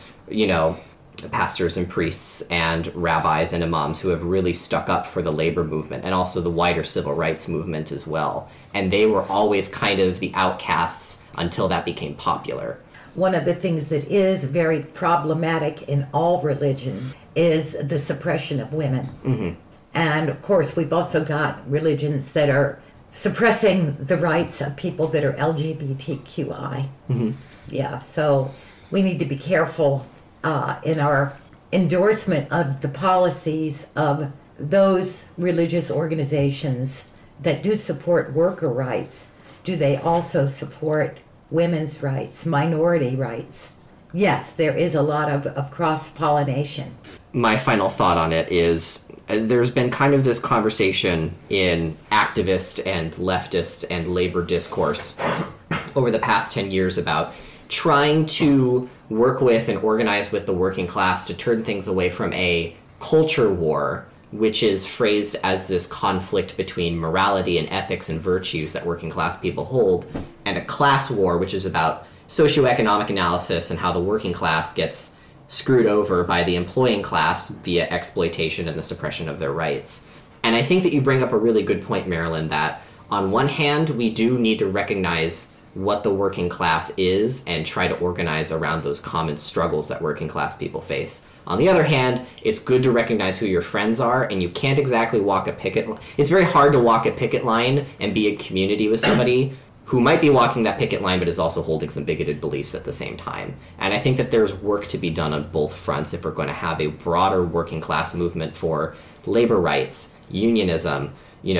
pastors and priests and rabbis and imams who have really stuck up for the labor movement and also the wider civil rights movement as well. And they were always kind of the outcasts until that became popular. One of the things that is very problematic in all religions is the suppression of women. Mm-hmm. And of course, we've also got religions that are suppressing the rights of people that are LGBTQI. Mm-hmm. Yeah, so we need to be careful in our endorsement of the policies of those religious organizations that do support worker rights. Do they also support women's rights, minority rights? Yes, there is a lot of cross-pollination. My final thought on it is there's been kind of this conversation in activist and leftist and labor discourse over the past 10 years about trying to work with and organize with the working class to turn things away from a culture war, which is phrased as this conflict between morality and ethics and virtues that working class people hold, and a class war, which is about socioeconomic analysis and how the working class gets screwed over by the employing class via exploitation and the suppression of their rights. And I think that you bring up a really good point, Marilyn, that on one hand, we do need to recognize what the working class is and try to organize around those common struggles that working class people face. On the other hand, it's good to recognize who your friends are, and you can't exactly walk a picket line. It's very hard to walk a picket line and be in community with somebody who might be walking that picket line but is also holding some bigoted beliefs at the same time. And I think that there's work to be done on both fronts if we're going to have a broader working class movement for labor rights, unionism,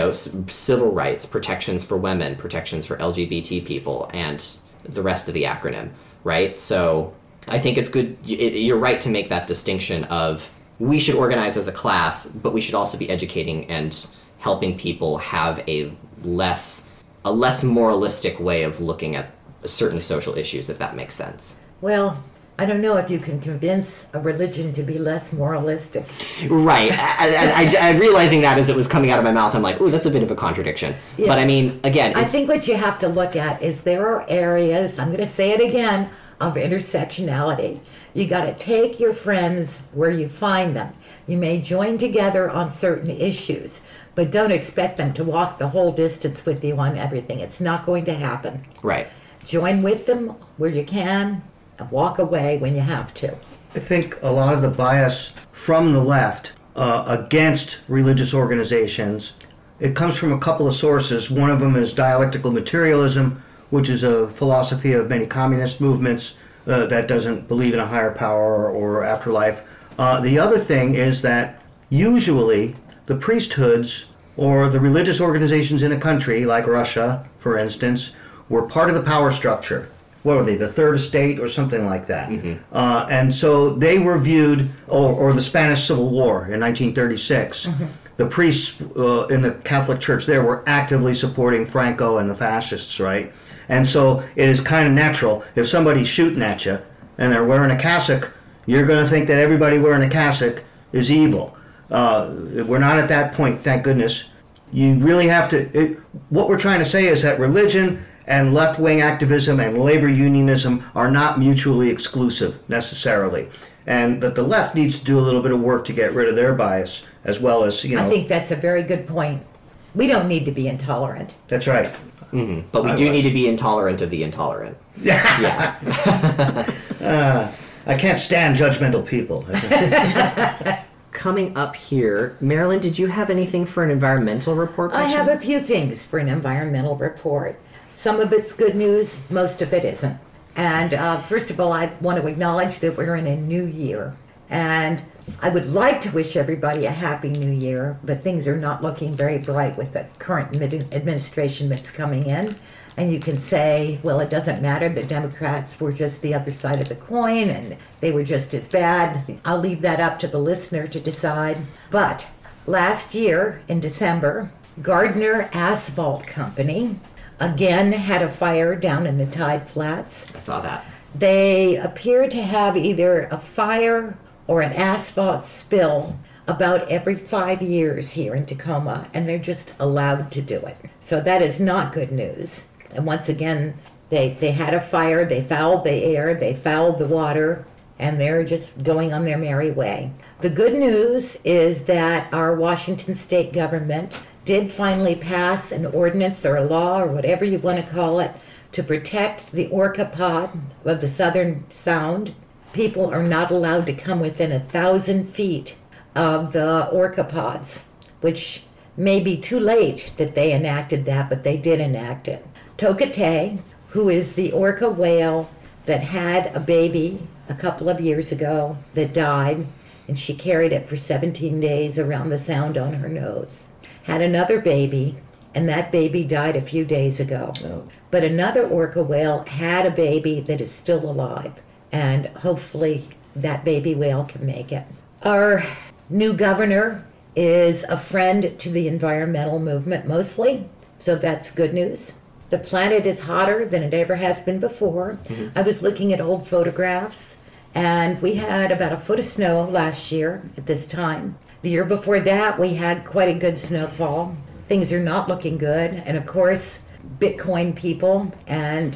civil rights, protections for women, protections for LGBT people, and the rest of the acronym, right? So I think it's good. You're right to make that distinction of we should organize as a class, but we should also be educating and helping people have a less moralistic way of looking at certain social issues, if that makes sense. Well, I don't know if you can convince a religion to be less moralistic. Right. I realizing that as it was coming out of my mouth, I'm like, ooh, that's a bit of a contradiction. Yeah. But I mean, again, I think what you have to look at is there are areas, I'm going to say it again, of intersectionality. You got to take your friends where you find them. You may join together on certain issues, but don't expect them to walk the whole distance with you on everything. It's not going to happen. Right. Join with them where you can and walk away when you have to. I think a lot of the bias from the left against religious organizations. It comes from a couple of sources. One of them is dialectical materialism, which is a philosophy of many communist movements that doesn't believe in a higher power or afterlife. The other thing is that usually the priesthoods or the religious organizations in a country, like Russia, for instance, were part of the power structure. What were they, the Third Estate or something like that? And so they were viewed, or the Spanish Civil War in 1936. The priests in the Catholic Church there were actively supporting Franco and the fascists, right? And so it is kind of natural, if somebody's shooting at you and they're wearing a cassock, you're going to think that everybody wearing a cassock is evil. We're not at that point, thank goodness. You really have to, what we're trying to say is that religion and left-wing activism and labor unionism are not mutually exclusive necessarily. And that the left needs to do a little bit of work to get rid of their bias, as well as, I think that's a very good point. We don't need to be intolerant. That's right. But we do need to be intolerant of the intolerant. Yeah. I can't stand judgmental people. Coming up here, Marilyn, did you have anything for an environmental report? I have a few things for an environmental report. Some of it's good news, most of it isn't. And first of all, I want to acknowledge that we're in a new year. And I would like to wish everybody a happy new year, but things are not looking very bright with the current administration that's coming in. And you can say, well, it doesn't matter. The Democrats were just the other side of the coin and they were just as bad. I'll leave that up to the listener to decide. But last year in December, Gardner Asphalt Company again had a fire down in the Tide Flats. I saw that. They appear to have either a fire or an asphalt spill about every 5 years here in Tacoma, and they're just allowed to do it. So that is not good news. And once again, they had a fire, they fouled the air, they fouled the water, and they're just going on their merry way. The good news is that our Washington state government did finally pass an ordinance or a law or whatever you want to call it to protect the orca pod of the Southern Sound. People are not allowed to come within 1,000 feet of the orca pods, which may be too late that they enacted that, but they did enact it. Tokatay, who is the orca whale that had a baby a couple of years ago that died, and she carried it for 17 days around the Sound on her nose, had another baby, and that baby died a few days ago. Oh. But another orca whale had a baby that is still alive, and hopefully that baby whale can make it. Our new governor is a friend to the environmental movement mostly, so that's good news. The planet is hotter than it ever has been before. I was looking at old photographs, and we had about a foot of snow last year at this time. The year before that, we had quite a good snowfall. Things are not looking good, and of course, Bitcoin people and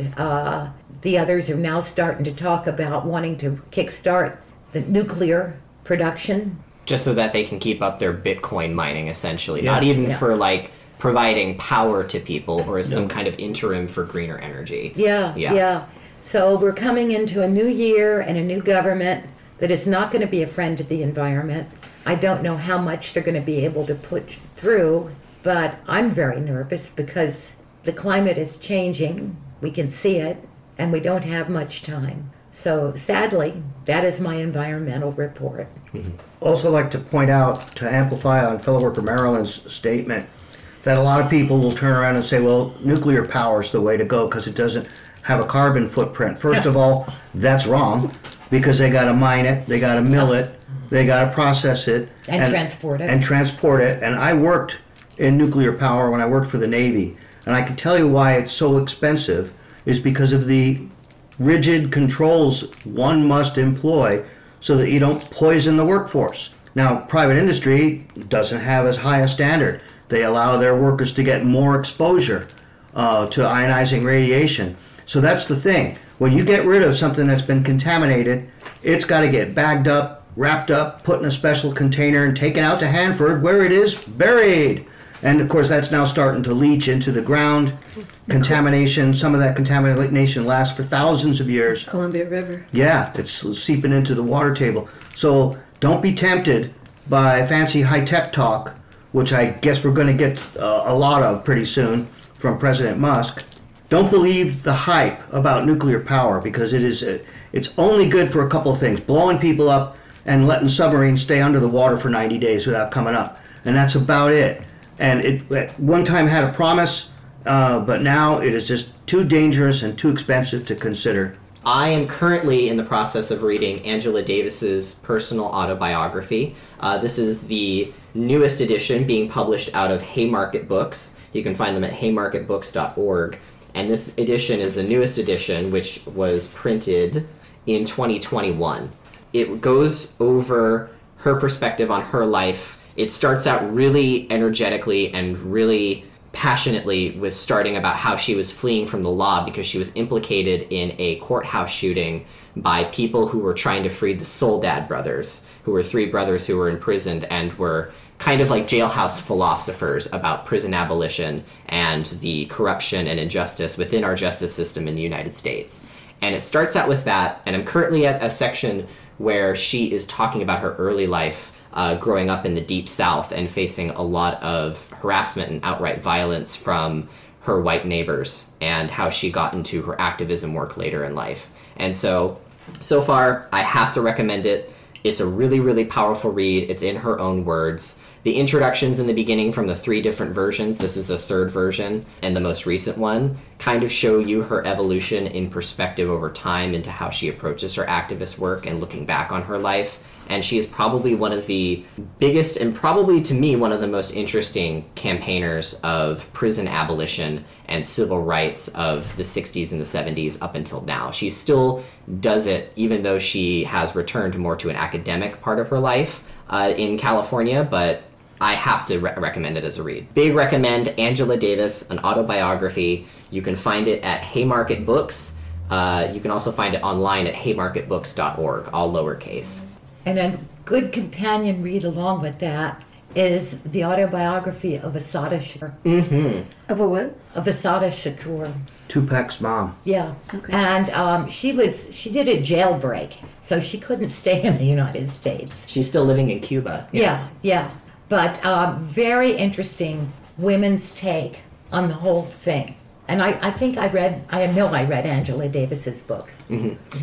the others are now starting to talk about wanting to kickstart the nuclear production. Just so that they can keep up their Bitcoin mining, essentially. Yeah. Not even Yeah. for, like, providing power to people or as some kind of interim for greener energy. Yeah. So we're coming into a new year and a new government that is not going to be a friend to the environment. I don't know how much they're going to be able to put through, but I'm very nervous because the climate is changing. We can see it, and we don't have much time. So sadly, that is my environmental report. Also like to point out, to amplify on fellow worker Marilyn's statement, that a lot of people will turn around and say, well, nuclear power is the way to go because it doesn't have a carbon footprint. First of all, that's wrong because they got to mine it, they got to mill it, they got to process it. And transport it. And transport it. And I worked in nuclear power when I worked for the Navy. And I can tell you why it's so expensive is because of the rigid controls one must employ so that you don't poison the workforce. Now, private industry doesn't have as high a standard. They allow their workers to get more exposure to ionizing radiation. So that's the thing. When you get rid of something that's been contaminated, it's got to get bagged up, wrapped up, put in a special container, and taken out to Hanford, where it is buried. And of course, that's now starting to leach into the ground. Contamination, some of that contamination lasts for thousands of years. Columbia River. Yeah, it's seeping into the water table. So don't be tempted by Fancy High Tech Talk, which I guess we're going to get a lot of pretty soon from President Musk. Don't believe the hype about nuclear power, because it's only good for a couple of things: blowing people up and letting submarines stay under the water for 90 days without coming up. And that's about it. And it at one time had a promise, but now it is just too dangerous and too expensive to consider. I am currently in the process of reading Angela Davis's personal autobiography. This is the newest edition being published out of Haymarket Books. You can find them at haymarketbooks.org. And this edition is the newest edition, which was printed in 2021. It goes over her perspective on her life. It starts out really energetically and really passionately with starting about how she was fleeing from the law because she was implicated in a courthouse shooting by people who were trying to free the Soledad brothers, who were 3 brothers who were imprisoned and were kind of like jailhouse philosophers about prison abolition and the corruption and injustice within our justice system in the United States. And it starts out with that, and I'm currently at a section where she is talking about her early life growing up in the Deep South and facing a lot of harassment and outright violence from her white neighbors, and how she got into her activism work later in life. And so far, I have to recommend it. It's a really, really powerful read. It's in her own words. The introductions in the beginning from the 3 different versions, this is the 3rd version and the most recent one, kind of show you her evolution in perspective over time into how she approaches her activist work and looking back on her life. And she is probably one of the biggest, and probably to me one of the most interesting campaigners of prison abolition and civil rights of the 60s and the 70s up until now. She still does it, even though she has returned more to an academic part of her life in California, but I have to recommend it as a read. Big recommend Angela Davis, an autobiography. You can find it at Haymarket Books. You can also find it online at haymarketbooks.org, all lowercase. And a good companion read along with that is the autobiography of Assata Shakur. Mm-hmm. Of a what? Of Assata Shakur. Tupac's mom. Yeah. Okay. And she did a jailbreak, so she couldn't stay in the United States. She's still living in Cuba. Yeah. But very interesting women's take on the whole thing. And I know I read Angela Davis's book. Mm-hmm.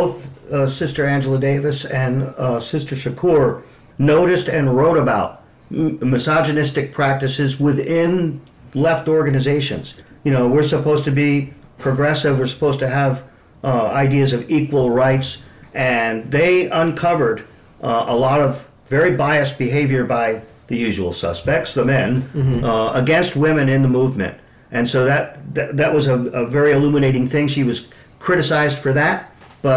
Both Sister Angela Davis and Sister Shakur noticed and wrote about misogynistic practices within left organizations. You know, we're supposed to be progressive, we're supposed to have ideas of equal rights, and they uncovered a lot of very biased behavior by the usual suspects, the men, against women in the movement. And so that was a very illuminating thing. She was criticized for that,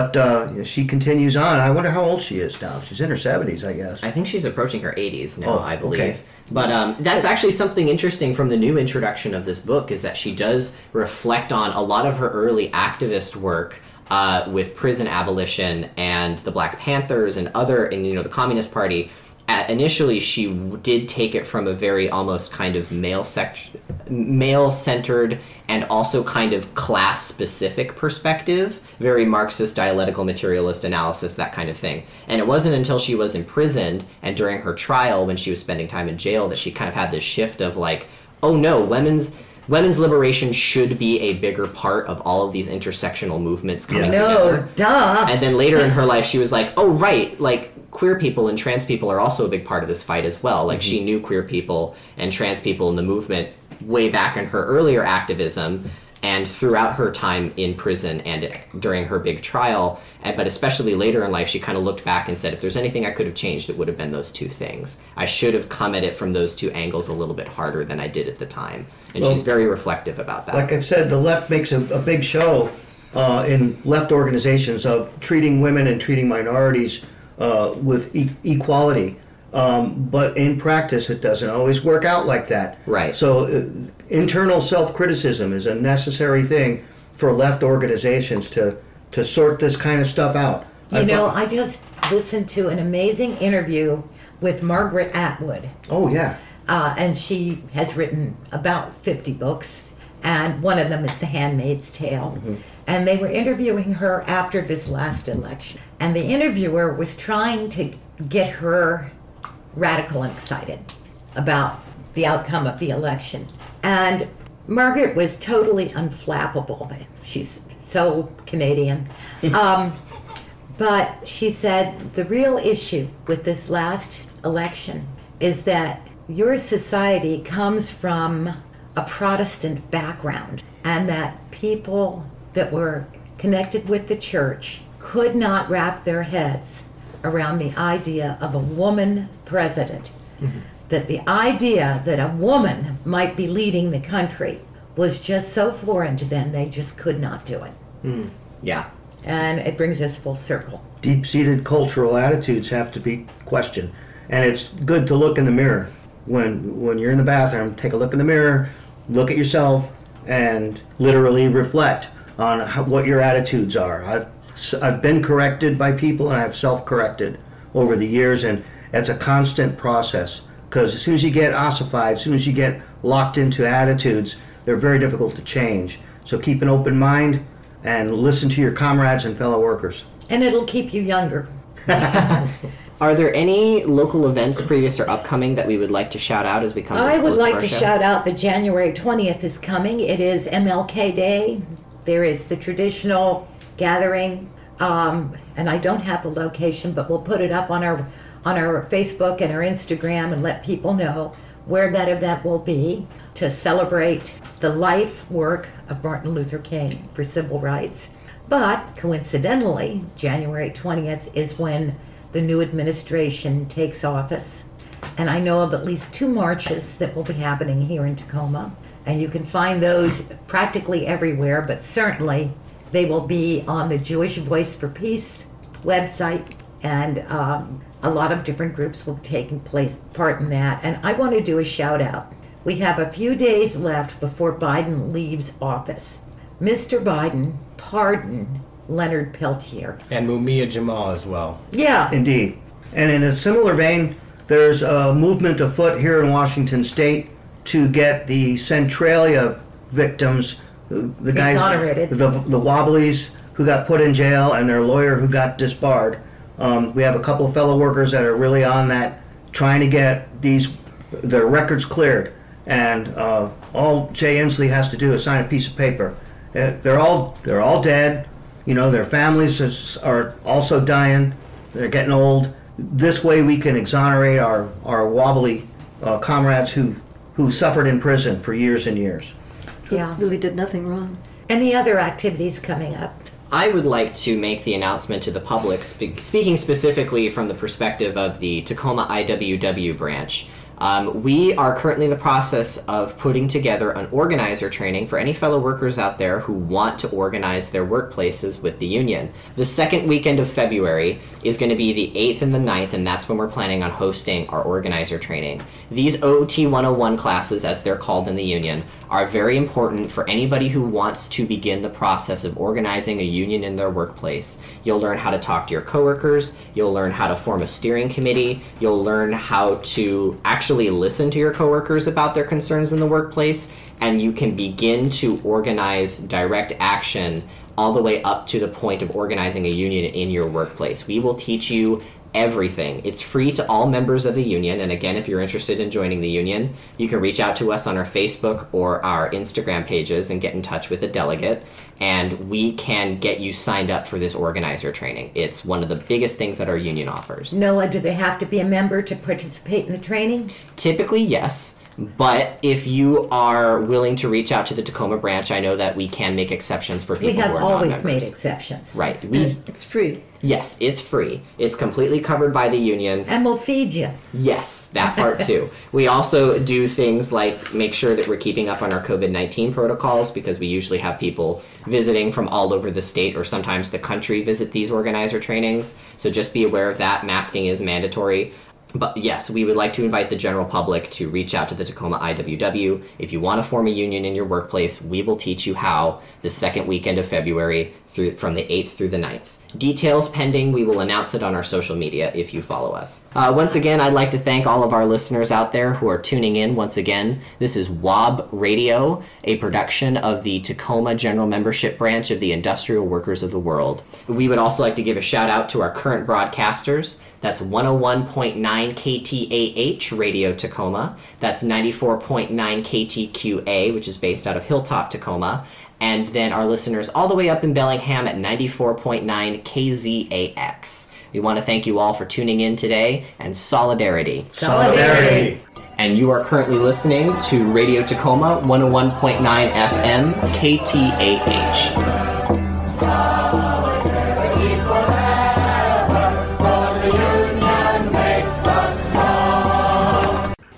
but she continues on. I wonder how old she is now. She's in her 70s, I guess. I think she's approaching her 80s now, I believe. Okay. But that's actually something interesting from the new introduction of this book, is that she does reflect on a lot of her early activist work with prison abolition and the Black Panthers and the Communist Party. Initially, she did take it from a very almost kind of male-centered and also kind of class-specific perspective, very Marxist, dialectical, materialist analysis, that kind of thing. And it wasn't until she was imprisoned and during her trial, when she was spending time in jail, that she kind of had this shift of like, oh no, women's liberation should be a bigger part of all of these intersectional movements coming together. No, duh. And then later in her life, she was like, oh right, like, queer people and trans people are also a big part of this fight as well. Like, she knew queer people and trans people in the movement way back in her earlier activism and throughout her time in prison and during her big trial. But especially later in life, she kind of looked back and said, if there's anything I could have changed, it would have been those 2 things. I should have come at it from those 2 angles a little bit harder than I did at the time. And she's very reflective about that. Like I've said, the left makes a big show in left organizations of treating women and treating minorities with equality, but in practice it doesn't always work out like that. Right. So internal self-criticism is a necessary thing for left organizations to sort this kind of stuff out. I just listened to an amazing interview with Margaret Atwood. Oh yeah. And she has written about 50 books, and one of them is The Handmaid's Tale. Mm-hmm. And they were interviewing her after this last election. And the interviewer was trying to get her radical and excited about the outcome of the election. And Margaret was totally unflappable. She's so Canadian. But she said the real issue with this last election is that your society comes from a Protestant background, and that people that were connected with the church could not wrap their heads around the idea of a woman president. Mm-hmm. That the idea that a woman might be leading the country was just so foreign to them, they just could not do it. Mm. Yeah. And it brings us full circle. Deep-seated cultural attitudes have to be questioned. And it's good to look in the mirror. When you're in the bathroom, take a look in the mirror, look at yourself, and literally reflect on what your attitudes are. I've been corrected by people, and I've self-corrected over the years, and it's a constant process. Because as soon as you get ossified, as soon as you get locked into attitudes, they're very difficult to change. So keep an open mind and listen to your comrades and fellow workers. And it'll keep you younger. Are there any local events, previous or upcoming, that we would like to shout out as we come to the I would close like of our to show? shout out that January 20th is coming. It is MLK Day. There is the traditional gathering, and I don't have the location, but we'll put it up on our Facebook and our Instagram and let people know where that event will be to celebrate the life work of Martin Luther King for civil rights. But coincidentally, January 20th is when the new administration takes office. And I know of at least 2 marches that will be happening here in Tacoma. And you can find those practically everywhere, but certainly they will be on the Jewish Voice for Peace website, and a lot of different groups will take part in that. And I want to do a shout out. We have a few days left before Biden leaves office. Mr. Biden pardoned Leonard Peltier. And Mumia Jamal as well. Yeah. Indeed. And in a similar vein, there's a movement afoot here in Washington State to get the Centralia victims, the guys, exonerated. the Wobblies who got put in jail and their lawyer who got disbarred. We have a couple of fellow workers that are really on that, trying to get their records cleared. And all Jay Inslee has to do is sign a piece of paper. They're all dead. You know, their families are also dying. They're getting old. This way we can exonerate our wobbly comrades who suffered in prison for years and years. Yeah. Really did nothing wrong. Any other activities coming up? I would like to make the announcement to the public, speaking specifically from the perspective of the Tacoma IWW branch. We are currently in the process of putting together an organizer training for any fellow workers out there who want to organize their workplaces with the union. The second weekend of February is going to be the 8th and the 9th, and that's when we're planning on hosting our organizer training. These OT 101 classes, as they're called in the union, are very important for anybody who wants to begin the process of organizing a union in their workplace. You'll learn how to talk to your coworkers, you'll learn how to form a steering committee, you'll learn how to actually listen to your coworkers about their concerns in the workplace, and you can begin to organize direct action all the way up to the point of organizing a union in your workplace. We will teach you everything. It's free to all members of the union, and again, if you're interested in joining the union, you can reach out to us on our Facebook or our Instagram pages and get in touch with a delegate, and we can get you signed up for this organizer training. It's one of the biggest things that our union offers. Noah, do they have to be a member to participate in the training? Typically, yes. But if you are willing to reach out to the Tacoma branch, I know that we can make exceptions for people We have who are always non-members. made exceptions. Right. It's free. Yes, it's free. It's completely covered by the union. And we'll feed you. Yes, that part too. We also do things like make sure that we're keeping up on our COVID-19 protocols, because we usually have people visiting from all over the state or sometimes the country visit these organizer trainings. So just be aware of that. Masking is mandatory. But yes, we would like to invite the general public to reach out to the Tacoma IWW. If you want to form a union in your workplace, we will teach you how the second weekend of February from the 8th through the 9th. Details pending. We will announce it on our social media if you follow us. Once again, I'd like to thank all of our listeners out there who are tuning in once again. This is WOB Radio, a production of the Tacoma General Membership Branch of the Industrial Workers of the World. We would also like to give a shout out to our current broadcasters. That's 101.9 KTAH Radio Tacoma. That's 94.9 KTQA, which is based out of Hilltop, Tacoma. And then our listeners all the way up in Bellingham at 94.9 KZAX. We want to thank you all for tuning in today, and solidarity. Solidarity. And you are currently listening to Radio Tacoma 101.9 FM KTAH.